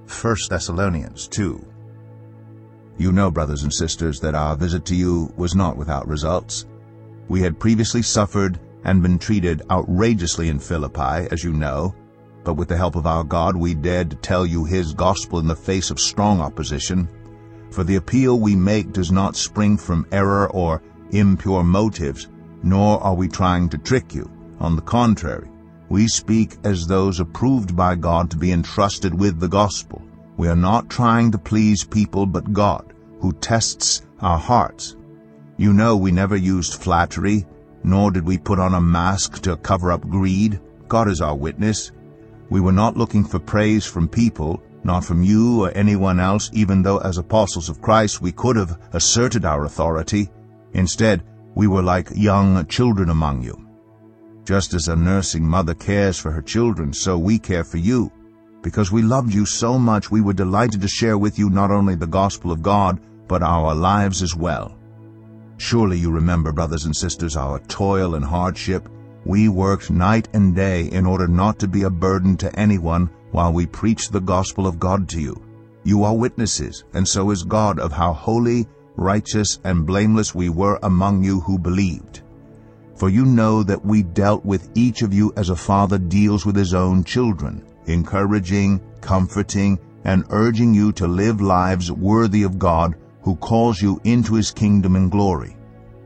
1 Thessalonians 2. You know, brothers and sisters, that our visit to you was not without results. We had previously suffered and been treated outrageously in Philippi, as you know, but with the help of our God we dared to tell you his gospel in the face of strong opposition. For the appeal we make does not spring from error or impure motives, nor are we trying to trick you. On the contrary, we speak as those approved by God to be entrusted with the gospel. We are not trying to please people but God, who tests our hearts. You know we never used flattery, nor did we put on a mask to cover up greed. God is our witness. We were not looking for praise from people, not from you or anyone else, even though as apostles of Christ we could have asserted our authority. Instead, we were like young children among you. Just as a nursing mother cares for her children, so we care for you. Because we loved you so much, we were delighted to share with you not only the gospel of God, but our lives as well. Surely you remember, brothers and sisters, our toil and hardship. We worked night and day in order not to be a burden to anyone while we preached the gospel of God to you. You are witnesses, and so is God, of how holy, righteous, and blameless we were among you who believed. For you know that we dealt with each of you as a father deals with his own children, encouraging, comforting, and urging you to live lives worthy of God, who calls you into his kingdom and glory.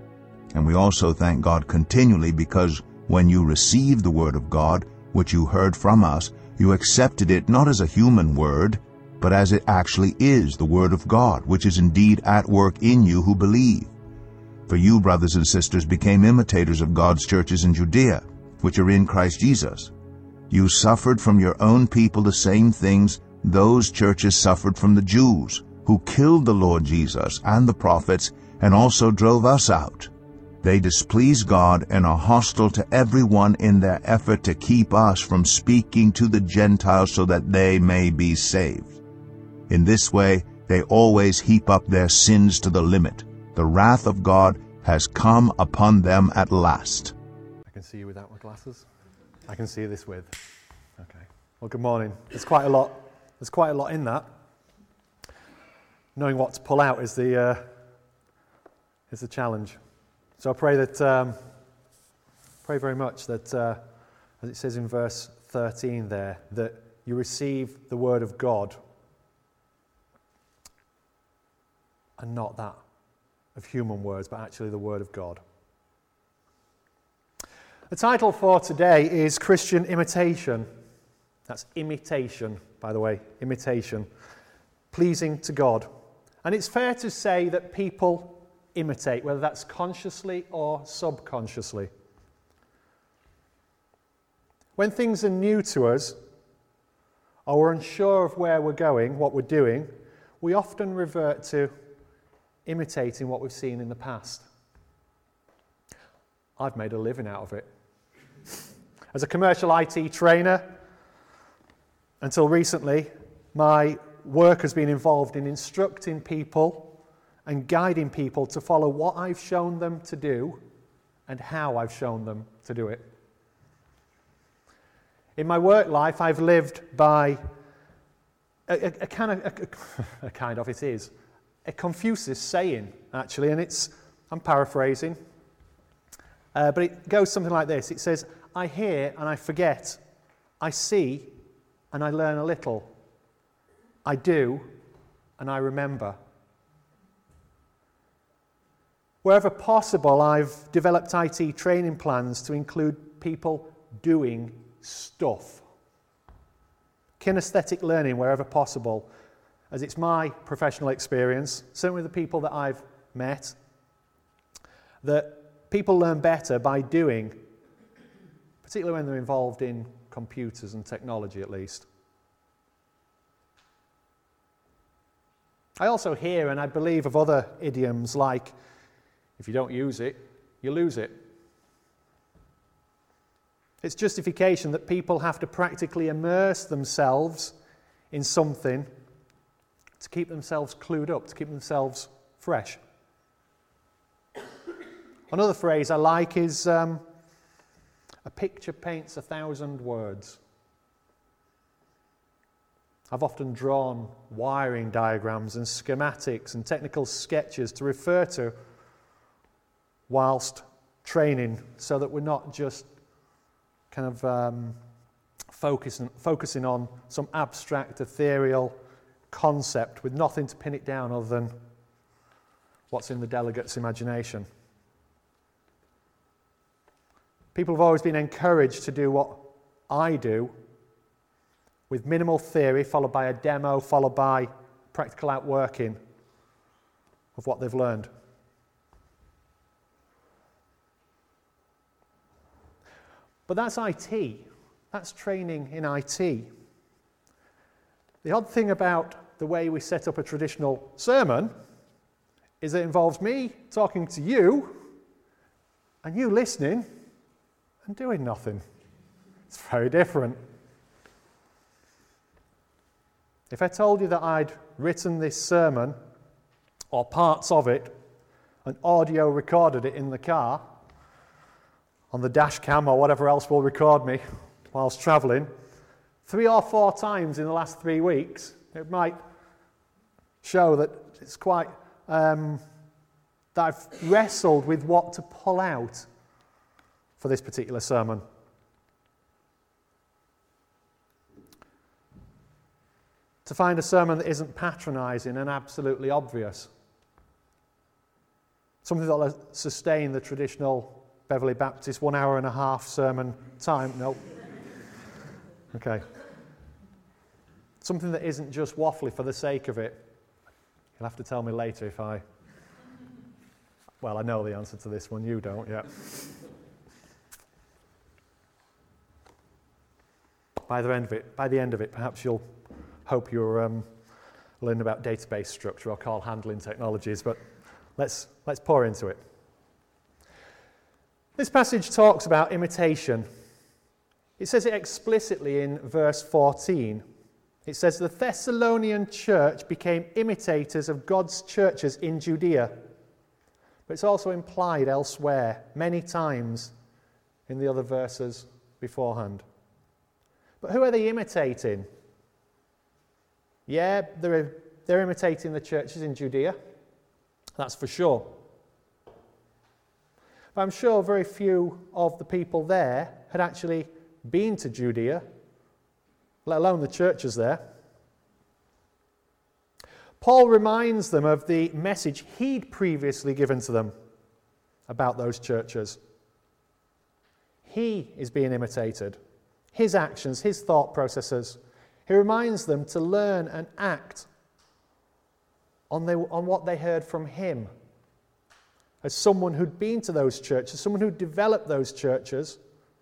And we also thank God continually because when you received the word of God, which you heard from us, you accepted it not as a human word, but as it actually is, the word of God, which is indeed at work in you who believe. For you, brothers and sisters, became imitators of God's churches in Judea, which are in Christ Jesus. You suffered from your own people the same things those churches suffered from the Jews, who killed the Lord Jesus and the prophets, and also drove us out. They displease God and are hostile to everyone in their effort to keep us from speaking to the Gentiles so that they may be saved. In this way, they always heap up their sins to the limit. The wrath of God has come upon them at last. I can see you without my glasses. I can see this with. Okay. Well, good morning. There's quite a lot in that. Knowing what to pull out is the challenge. So I pray very much that, as it says in verse 13 there, that you receive the word of God and not that of human words, but actually the word of God. The title for today is Christian Imitation. That's imitation, by the way, imitation. Pleasing to God. And it's fair to say that people imitate, whether that's consciously or subconsciously. When things are new to us, or we're unsure of where we're going, what we're doing, we often revert to imitating what we've seen in the past. I've made a living out of it. As a commercial IT trainer, until recently, my work has been involved in instructing people and guiding people to follow what I've shown them to do and how I've shown them to do it. In my work life, I've lived by a Confucius saying, actually, and I'm paraphrasing, but it goes something like this. It says, I hear and I forget. I see and I learn a little. I do and I remember. Wherever possible, I've developed IT training plans to include people doing stuff. Kinesthetic learning wherever possible, as it's my professional experience, certainly with the people that I've met, that people learn better by doing, particularly when they're involved in computers and technology at least. I also hear and I believe of other idioms like, if you don't use it, you lose it. It's justification that people have to practically immerse themselves in something to keep themselves clued up, to keep themselves fresh. Another phrase I like is, a picture paints 1,000 words. I've often drawn wiring diagrams and schematics and technical sketches to refer to whilst training, so that we're not just kind of focusing on some abstract, ethereal concept with nothing to pin it down other than what's in the delegate's imagination. People have always been encouraged to do what I do, with minimal theory, followed by a demo, followed by practical outworking of what they've learned. But that's IT. That's training in IT. The odd thing about the way we set up a traditional sermon is it involves me talking to you and you listening and doing nothing. It's very different. If I told you that I'd written this sermon, or parts of it, and audio recorded it in the car, on the dash cam or whatever else will record me whilst travelling, 3 or 4 times in the last 3 weeks, it might show that it's quite, that I've wrestled with what to pull out for this particular sermon. To find a sermon that isn't patronising and absolutely obvious. Something that will sustain the traditional Beverley Baptist 1 hour and a half sermon time. Nope. Okay. Something that isn't just waffly for the sake of it. You'll have to tell me later if I... Well, I know the answer to this one. You don't, yeah. By the end of it, perhaps you'll hope you're learning about database structure or call handling technologies, but let's pour into it. This passage talks about imitation. It says it explicitly in verse 14. It says, the Thessalonian church became imitators of God's churches in Judea. But it's also implied elsewhere, many times in the other verses beforehand. But who are they imitating? Yeah, they're imitating the churches in Judea. That's for sure. But I'm sure very few of the people there had actually been to Judea, let alone the churches there. Paul reminds them of the message he'd previously given to them about those churches. He is being imitated. His actions, his thought processes. He reminds them to learn and act on what they heard from him. As someone who'd been to those churches, someone who'd developed those churches,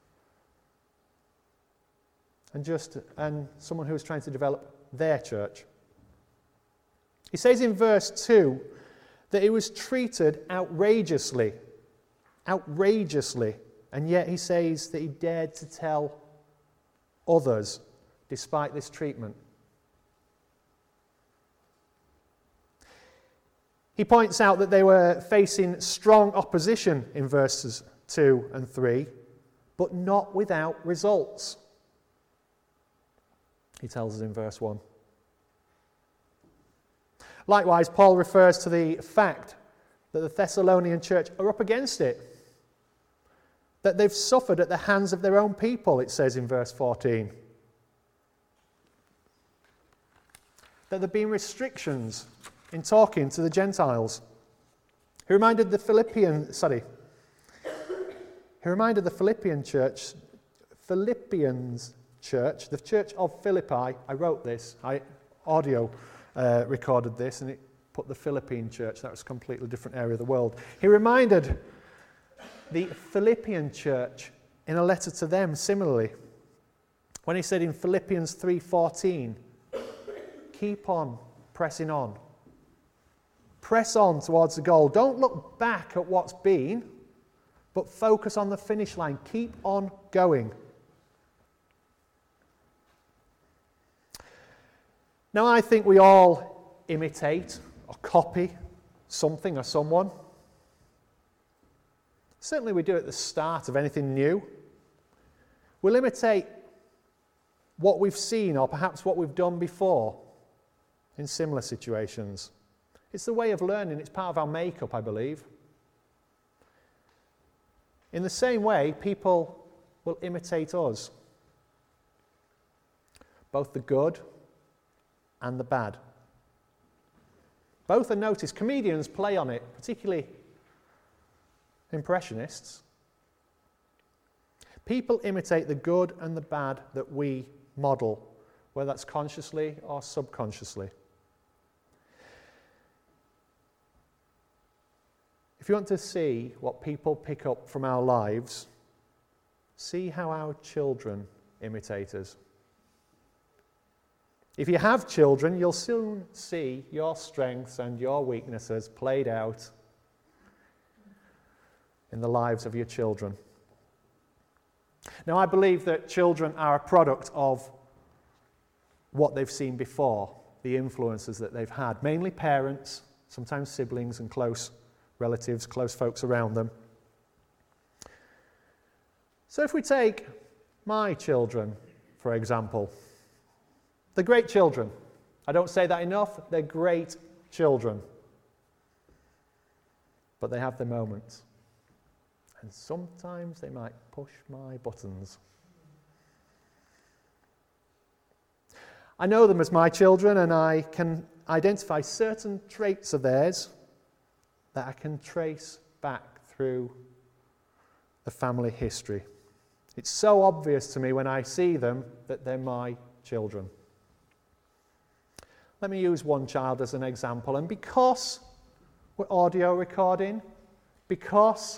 and someone who was trying to develop their church. He says in verse 2 that it was treated outrageously, and yet he says that he dared to tell others despite this treatment. He points out that they were facing strong opposition in verses 2 and 3, but not without results. He tells us in verse 1. Likewise, Paul refers to the fact that the Thessalonian church are up against it, that they've suffered at the hands of their own people, it says in verse 14. That there have been restrictions in talking to the Gentiles. He reminded the Philippian church, the church of Philippi. I wrote this, I audio recorded this, and it put the Philippine church. That was a completely different area of the world. He reminded the Philippian church in a letter to them similarly, when he said in Philippians 3:14, keep on pressing on. Press on towards the goal. Don't look back at what's been, but focus on the finish line. Keep on going. Now, I think we all imitate or copy something or someone. Certainly we do at the start of anything new. We'll imitate what we've seen or perhaps what we've done before in similar situations. It's the way of learning. It's part of our makeup, I believe. In the same way, people will imitate us, both the good and the bad. Both are noticed. Comedians play on it, particularly impressionists. People imitate the good and the bad that we model, whether that's consciously or subconsciously. If you want to see what people pick up from our lives, see how our children imitate us. If you have children, you'll soon see your strengths and your weaknesses played out in the lives of your children. Now, I believe that children are a product of what they've seen before, the influences that they've had, mainly parents, sometimes siblings and close relatives, close folks around them. So if we take my children, for example, they're great children. I don't say that enough. They're great children. But they have their moments. And sometimes they might push my buttons. I know them as my children, and I can identify certain traits of theirs that I can trace back through the family history. It's so obvious to me when I see them that they're my children. Let me use one child as an example, and because we're audio recording, because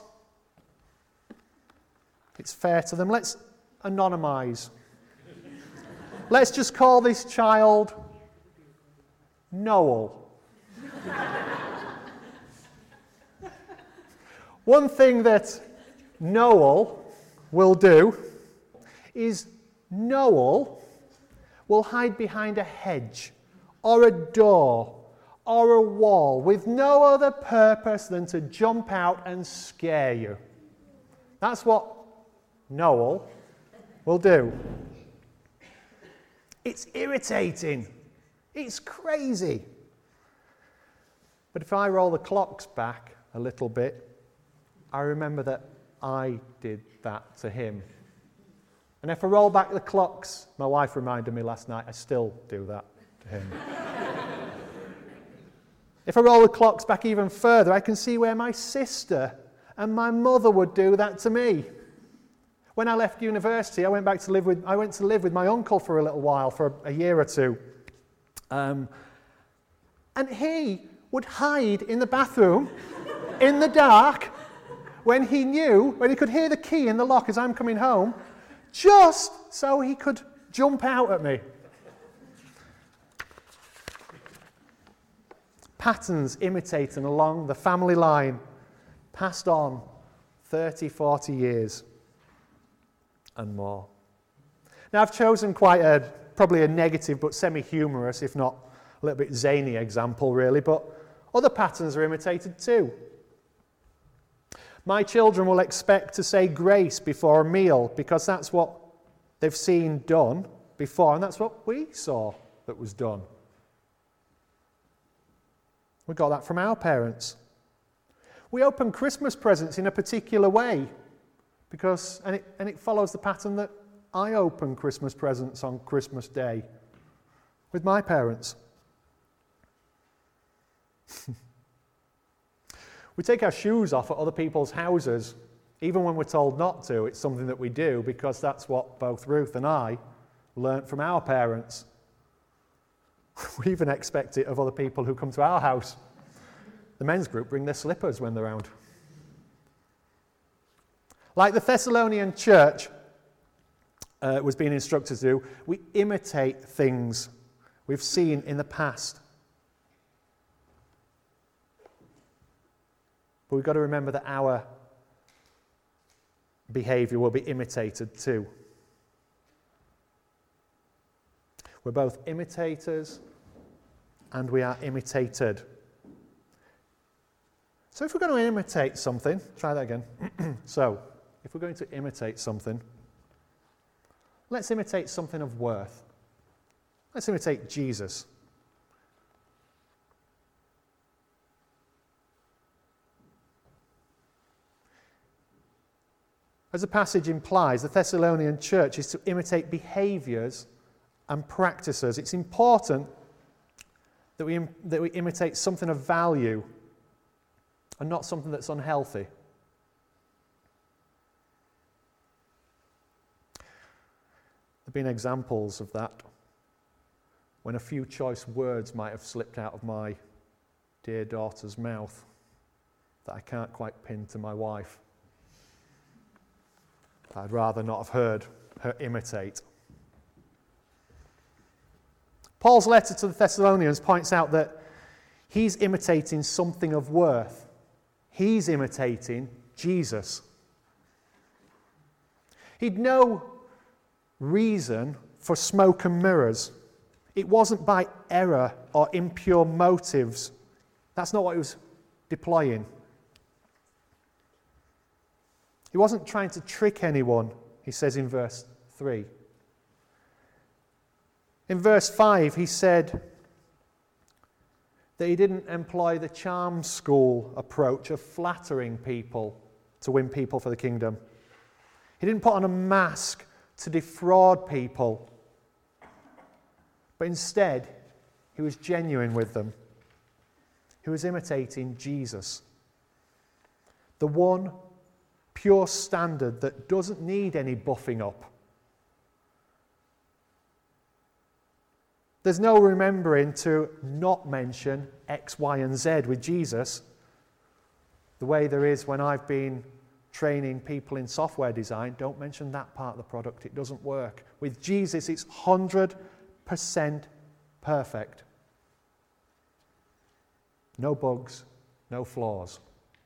it's fair to them, let's anonymise. Let's just call this child Noel. One thing that Noel will do is Noel will hide behind a hedge or a door or a wall with no other purpose than to jump out and scare you. That's what Noel will do. It's irritating. It's crazy. But if I roll the clocks back a little bit, I remember that I did that to him. And if I roll back the clocks, my wife reminded me last night, I still do that to him. If I roll the clocks back even further, I can see where my sister and my mother would do that to me. When I left university, I went to live with my uncle for a little while, for a year or two. And he would hide in the bathroom in the dark when he could hear the key in the lock as I'm coming home, just so he could jump out at me. Patterns imitating along the family line, passed on 30, 40 years and more. Now, I've chosen probably a negative but semi-humorous, if not a little bit zany example, really, but other patterns are imitated too. My children will expect to say grace before a meal because that's what they've seen done before, and that's what we saw that was done. We got that from our parents. We open Christmas presents in a particular way and it follows the pattern that I open Christmas presents on Christmas Day with my parents. We take our shoes off at other people's houses, even when we're told not to. It's something that we do because that's what both Ruth and I learnt from our parents. We even expect it of other people who come to our house. The men's group bring their slippers when they're around. Like the Thessalonian church was being instructed to do, we imitate things we've seen in the past. But we've got to remember that our behaviour will be imitated too. We're both imitators and we are imitated. So if we're going to imitate something, try that again. So, if we're going to imitate something, Let's imitate something of worth. Let's imitate Jesus. As the passage implies, the Thessalonian church is to imitate behaviours and practices. It's important that we imitate something of value and not something that's unhealthy. There have been examples of that when a few choice words might have slipped out of my dear daughter's mouth that I can't quite pin to my wife. I'd rather not have heard her imitate. Paul's letter to the Thessalonians points out that he's imitating something of worth. He's imitating Jesus. He'd no reason for smoke and mirrors. It wasn't by error or impure motives. That's not what he was deploying. He wasn't trying to trick anyone, he says in verse 3. In verse 5, he said that he didn't employ the charm school approach of flattering people to win people for the kingdom. He didn't put on a mask to defraud people, but instead, he was genuine with them. He was imitating Jesus, the one pure standard that doesn't need any buffing up. There's no remembering to not mention X, Y, and Z with Jesus, the way there is when I've been training people in software design. Don't mention that part of the product, it doesn't work. With Jesus, it's 100% perfect. No bugs, no flaws.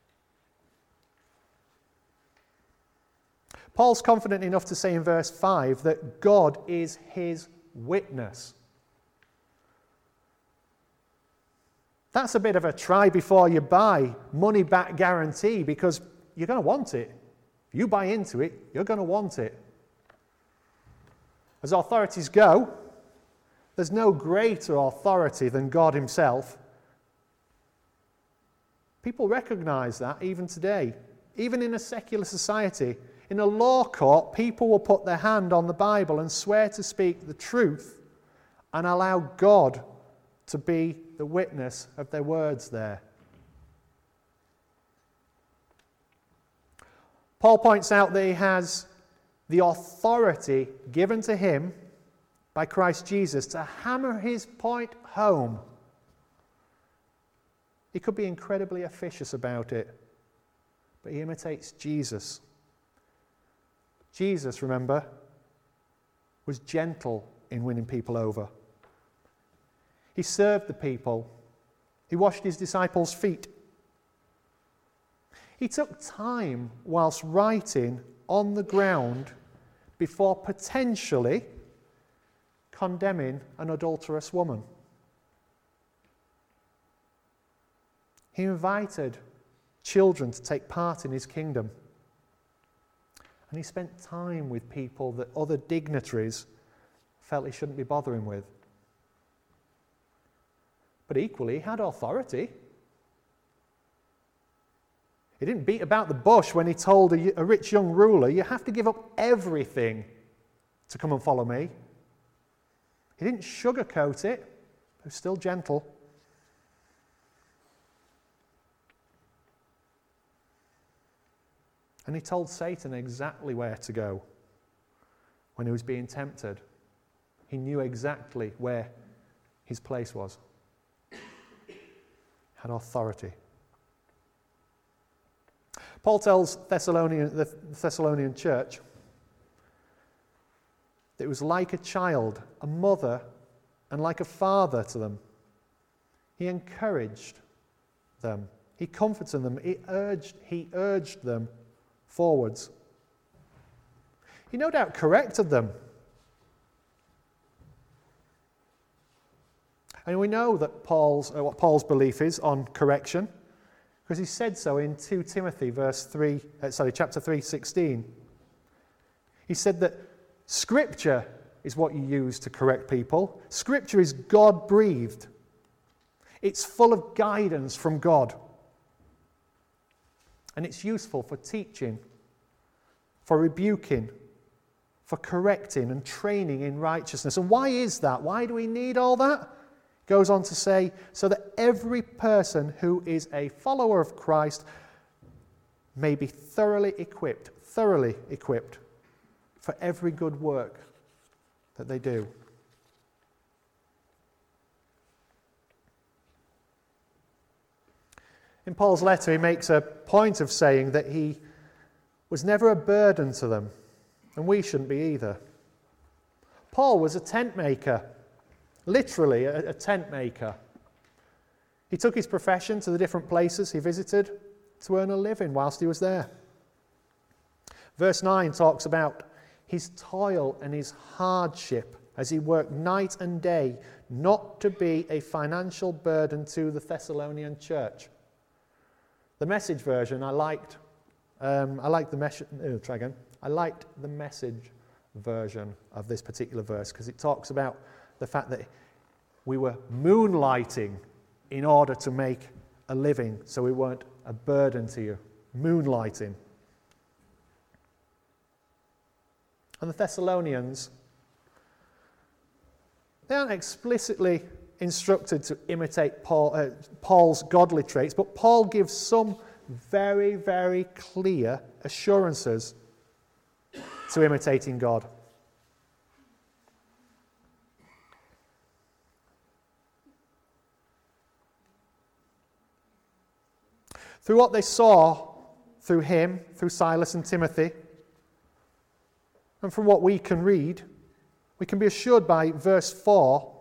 Paul's confident enough to say in verse 5 that God is his witness. That's a bit of a try before you buy, money back guarantee, because you're going to want it. If you buy into it, you're going to want it. As authorities go, there's no greater authority than God himself. People recognize that even today, even in a secular society. In a law court, people will put their hand on the Bible and swear to speak the truth and allow God to be the witness of their words there. Paul points out that he has the authority given to him by Christ Jesus to hammer his point home. He could be incredibly officious about it, but he imitates Jesus. Jesus, remember, was gentle in winning people over. He served the people. He washed his disciples' feet. He took time whilst writing on the ground before potentially condemning an adulterous woman. He invited children to take part in his kingdom. And he spent time with people that other dignitaries felt he shouldn't be bothering with. But equally, he had authority. He didn't beat about the bush when he told a rich young ruler, you have to give up everything to come and follow me. He didn't sugarcoat it. He was still gentle. And he told Satan exactly where to go when he was being tempted. He knew exactly where his place was. Had authority. Paul tells the Thessalonian church that it was like a child, a mother, and like a father to them. He encouraged them. He comforted them. He urged them forwards. He no doubt corrected them. And we know that what Paul's belief is on correction, because he said so in 2 Timothy chapter 3:16. He said that Scripture is what you use to correct people. Scripture is God-breathed. It's full of guidance from God. And it's useful for teaching, for rebuking, for correcting and training in righteousness. And why is that? Why do we need all that? It goes on to say, so that every person who is a follower of Christ may be thoroughly equipped for every good work that they do. In Paul's letter, he makes a point of saying that he was never a burden to them, and we shouldn't be either. Paul was a tent maker, literally a tent maker. He took his profession to the different places he visited to earn a living whilst he was there. Verse 9 talks about his toil and his hardship as he worked night and day not to be a financial burden to the Thessalonian church. The Message version I liked. I liked the Message version of this particular verse because it talks about the fact that we were moonlighting in order to make a living, so we weren't a burden to you. Moonlighting. And the Thessalonians, they aren't explicitly instructed to imitate Paul's godly traits, but Paul gives some very, very clear assurances to imitating God. Through what they saw through him, through Silas and Timothy, and from what we can read, we can be assured by verse 4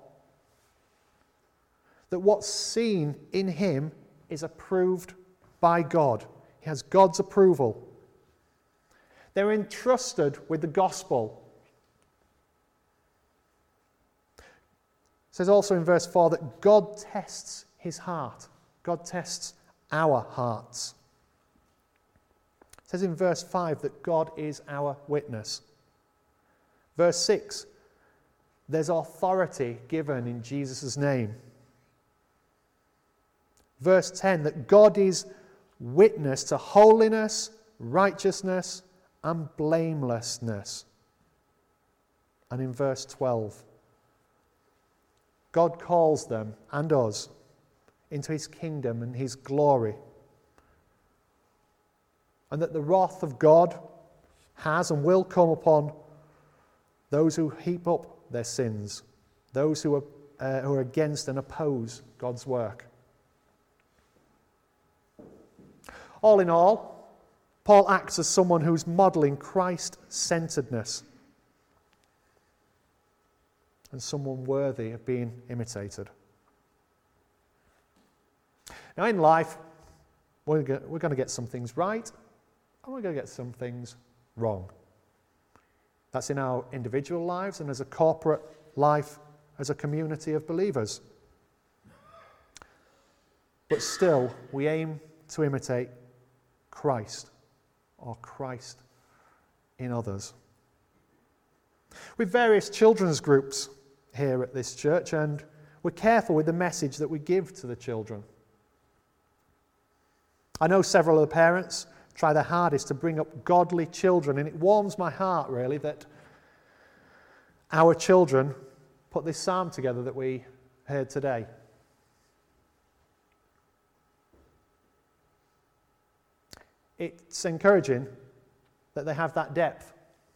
that what's seen in him is approved by God. He has God's approval. They're entrusted with the gospel. It says also in verse 4 that God tests his heart. God tests our hearts. It says in verse 5 that God is our witness. Verse 6, there's authority given in Jesus' name. Verse 10, that God is witness to holiness, righteousness, and blamelessness. And in verse 12, God calls them and us into his kingdom and his glory. And that the wrath of God has and will come upon those who heap up their sins, those who are against and oppose God's work. All in all, Paul acts as someone who's modelling Christ-centeredness and someone worthy of being imitated. Now in life, we're going to get some things right and we're going to get some things wrong. That's in our individual lives and as a corporate life, as a community of believers. But still, we aim to imitate Christ or Christ in others. With various children's groups here at this church, and we're careful with the message that we give to the children. I know several of the parents try their hardest to bring up godly children, and it warms my heart really that our children put this psalm together that we heard today. It's encouraging that they have that depth,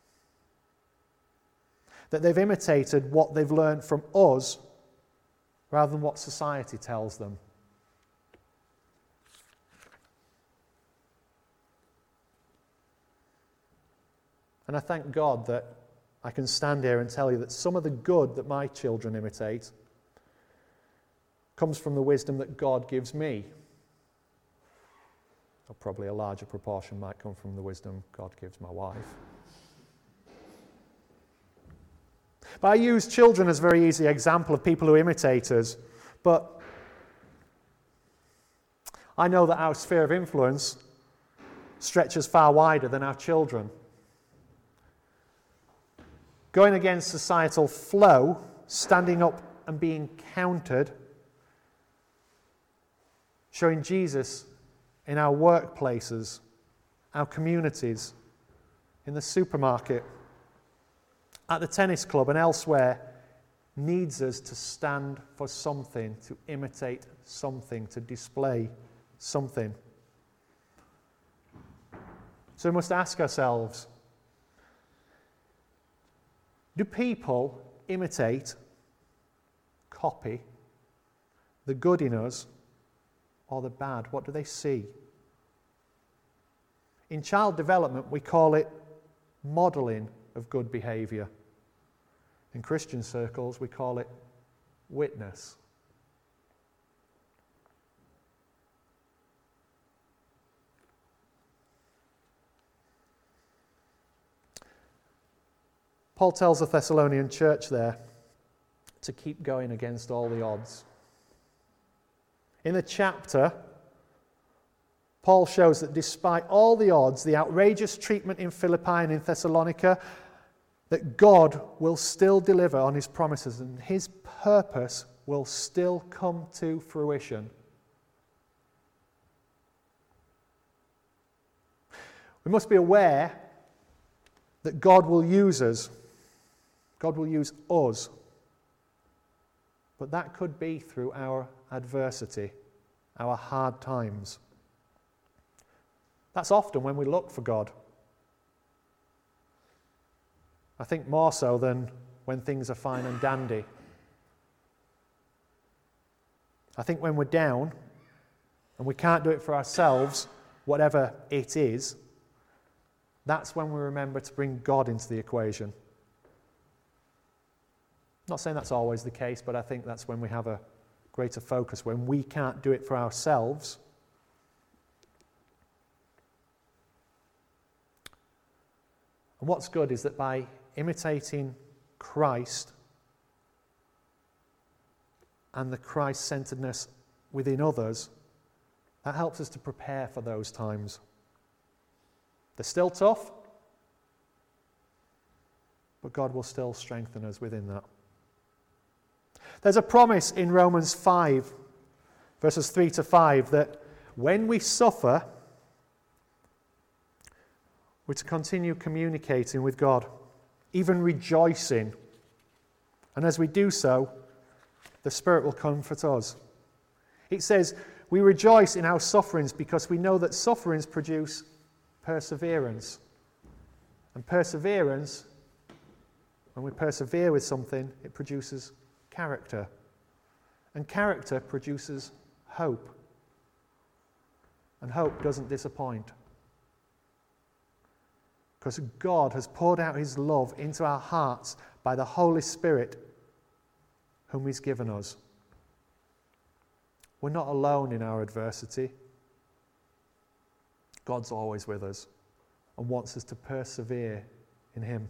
that they've imitated what they've learned from us rather than what society tells them. And I thank God that I can stand here and tell you that some of the good that my children imitate comes from the wisdom that God gives me. Or probably a larger proportion might come from the wisdom God gives my wife. But I use children as a very easy example of people who imitate us. But I know that our sphere of influence stretches far wider than our children. going against societal flow, standing up and being countered, showing Jesus in our workplaces, our communities, in the supermarket, at the tennis club and elsewhere, needs us to stand for something, to imitate something, to display something. So we must ask ourselves, do people imitate, copy the good in us or the bad? What do they see? In child development, we call it modelling of good behaviour. In Christian circles, we call it witness. Paul tells the Thessalonian church there to keep going against all the odds. In the chapter, Paul shows that despite all the odds, the outrageous treatment in Philippi and in Thessalonica, that God will still deliver on his promises and his purpose will still come to fruition. We must be aware that God will use us. God will use us. But that could be through our adversity, our hard times. That's often when we look for God. I think more so than when things are fine and dandy. I think when we're down and we can't do it for ourselves, whatever it is, that's when we remember to bring God into the equation. I'm not saying that's always the case, but I think that's when we have a greater focus, when we can't do it for ourselves. And what's good is that by imitating Christ and the Christ-centeredness within others, that helps us to prepare for those times. They're still tough, but God will still strengthen us within that. There's a promise in Romans 5, verses 3 to 5, that when we suffer, we're to continue communicating with God, even rejoicing. And as we do so, the Spirit will comfort us. It says, we rejoice in our sufferings because we know that sufferings produce perseverance. And perseverance, when we persevere with something, it produces character. And character produces hope. And hope doesn't disappoint. Because God has poured out his love into our hearts by the Holy Spirit whom he's given us. We're not alone in our adversity. God's always with us and wants us to persevere in him.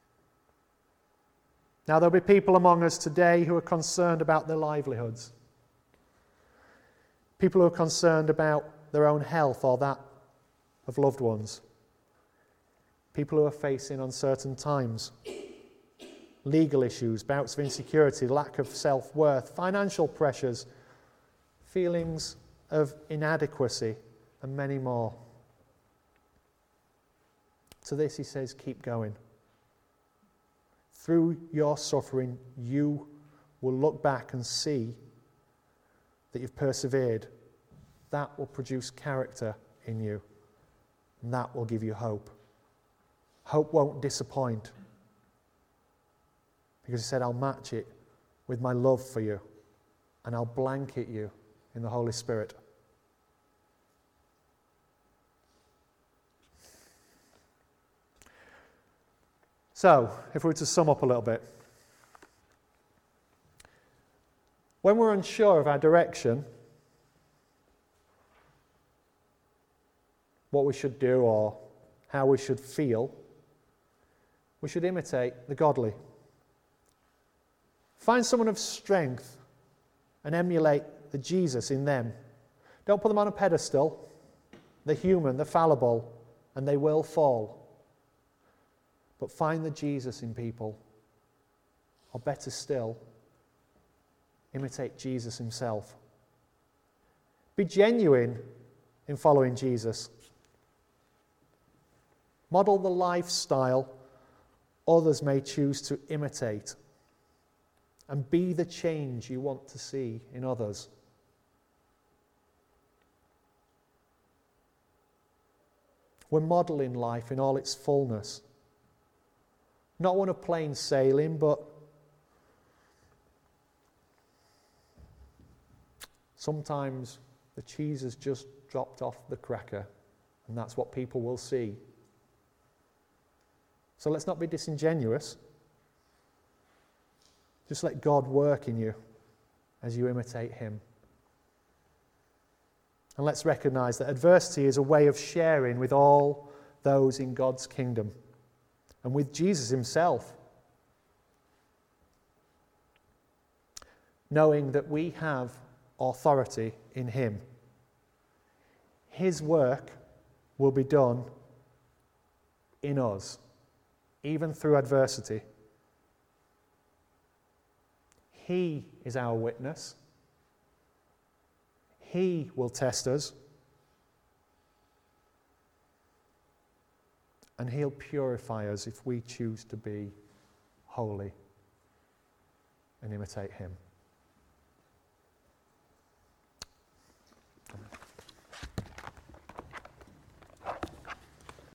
Now, there'll be people among us today who are concerned about their livelihoods. People who are concerned about their own health or that of loved ones. People who are facing uncertain times. Legal issues, bouts of insecurity, lack of self-worth, financial pressures, feelings of inadequacy, and many more. To this he says, keep going. Through your suffering, you will look back and see that you've persevered. That will produce character in you, and that will give you hope. Hope won't disappoint, because he said, I'll match it with my love for you, and I'll blanket you in the Holy Spirit. So, if we were to sum up a little bit, when we're unsure of our direction, what we should do or how we should feel, we should imitate the godly. Find someone of strength and emulate the Jesus in them. Don't put them on a pedestal. They're human, they're fallible, and they will fall. But find the Jesus in people or better still, imitate Jesus himself. Be genuine in following Jesus. Model the lifestyle others may choose to imitate, and be the change you want to see in others. We're modeling life in all its fullness. Not one of plain sailing, but sometimes the cheese has just dropped off the cracker, and that's what people will see. So let's not be disingenuous. Just let God work in you as you imitate him. And let's recognize that adversity is a way of sharing with all those in God's kingdom and with Jesus himself. Knowing that we have authority in him. His work will be done in us, even through adversity. He is our witness. He will test us. And he'll purify us if we choose to be holy and imitate him.